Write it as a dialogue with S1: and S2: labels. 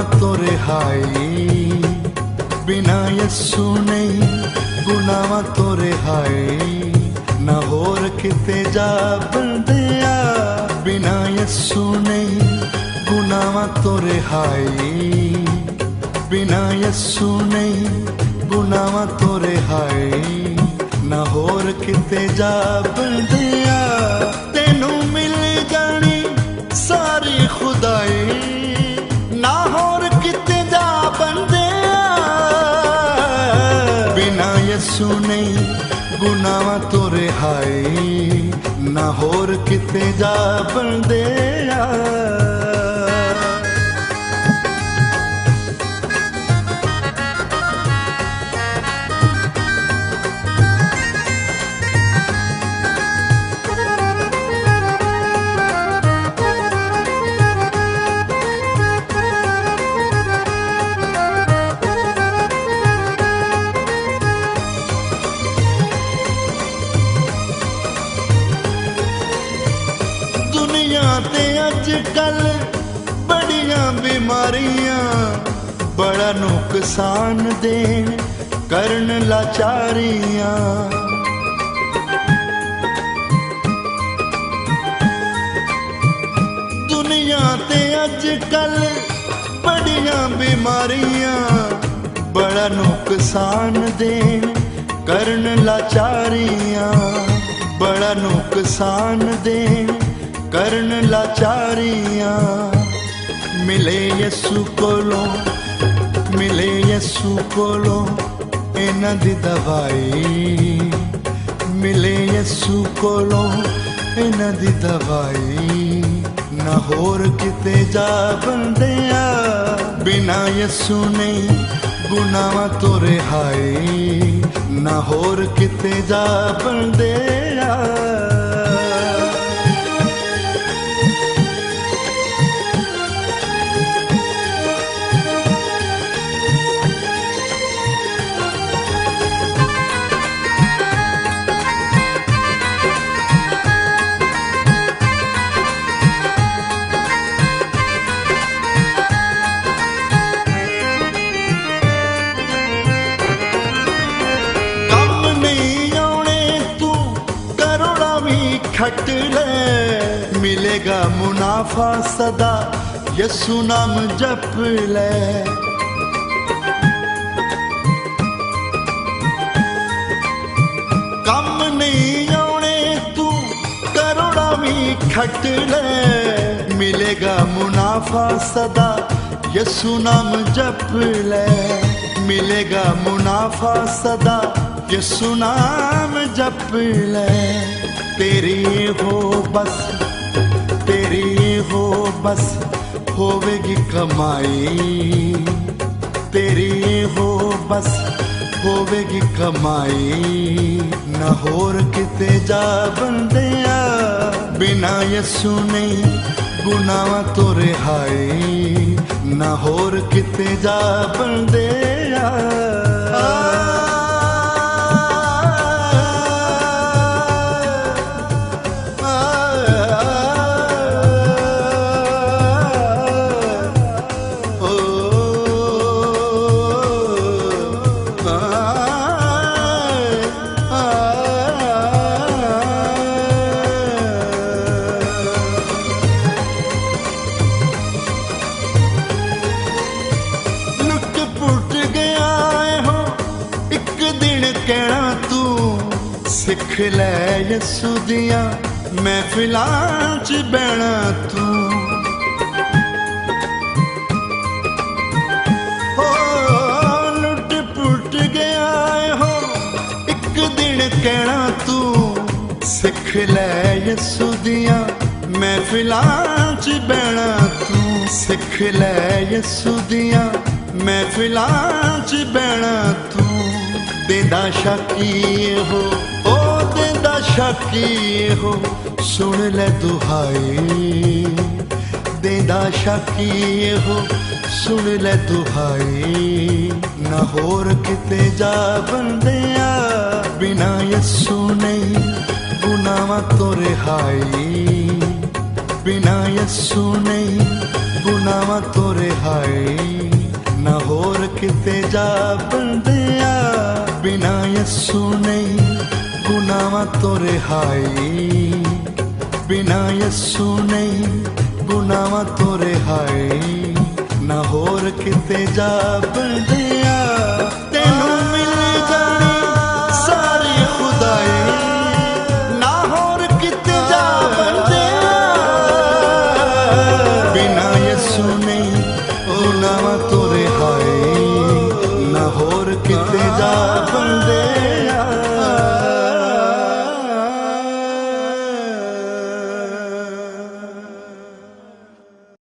S1: तो रिहाई, बिना यस्सू नहीं गुनाहां तो रिहाई, ना होर किते जा बंदिया। बिना यस्सू नहीं गुनाहां तो रिहाई, बिना यस्सू नहीं गुनाहां तो रिहाई, ना होर किते जा बंदिया। तेनू मिल जानी सारी खुदाई, ना होर किते जा बंदिया। बिना यस्सू नहीं गुनाहां तो रिहाई, ना होर किते जा बंदिया। ते अजकल बड़ियां बीमारियां, बड़ा नुकसान देन करन लाचारियां। दुनिया ते अजकल बड़ियां बीमारियां, बड़ा नुकसान देन करन लाचारियां, बड़ा नुकसान देन करन लाचारियां। मिले यस्सू कोलों, मिले यस्सू कोलों इन्हां दी दवाई, मिले यस्सू कोलों इन्हां दी दवाई, ना होर किते जा बंदिया। बिना यस्सू नहीं गुनाहां तो रिहाई, ना होर किते जा बंदिया। खट ले मिलेगा मुनाफा सदा, यस्सू नाम जप ले। कम नहीं आने तू करोड़ा भी खट ले, मिलेगा मुनाफा सदा, यस्सू नाम जप ले। मिलेगा मुनाफा सदा, यस्सू नाम जप ले। तेरी हो बस, तेरी हो बस होवेगी कमाई, तेरी हो बस होवेगी कमाई, ना होर किते जा बंदिया। बिना यस्सू नहीं गुनाहां तो रिहाई, ना होर किते जा बंदिया। सिख ले यस्सू दियां महफिलां च बहना तू, हो लुट पुट गया हो एक दिन कहना तू। सिख ले यस्सू दियां महफिलां च बहना तू, सिख ले यस्सू दियां महफिलां च बहना तू। देंदा शाकी हो शाकी हो सुन ले दुहाई, देंदा शाकी हो सुन ले दुहाई, ना होर किते जा बंदिया। बिना यस्सू नहीं गुनाहां तो रिहाई, बिना यस्सू नहीं ਗੁਨਾਹਾਂ ਤੋਂ ਰਿਹਾਈ ਨਾ ਹੋਰ ਕਿਤੇ ਜਾ ਬੰਦਿਆ ਬਿਨਾ ਯਿਸੂ ਨਹੀਂ ਗੁਨਾਹਾਂ ਤੋਂ ਰਿਹਾਈ ਬਿਨਾ ਯਿਸੂ ਨਹੀਂ ਗੁਨਾਹਾਂ ਤੋਂ ਰਿਹਾਈ ਨਾ ਹੋਰ ਕਿਤੇ ਜਾ ਬੰਦਿਆ ਤੈਨੂੰ ਮਿਲ ਜਾਣੀ ਸਾਰੀ ਖੁਦਾਈ ਨਾ ਹੋਰ ਕਿਤੇ ਜਾ ਬੰਦਿਆ ਬਿਨਾ ਯਿਸੂ ਨਹੀਂ ਗੁਨਾਹਾਂ ਤੋਂ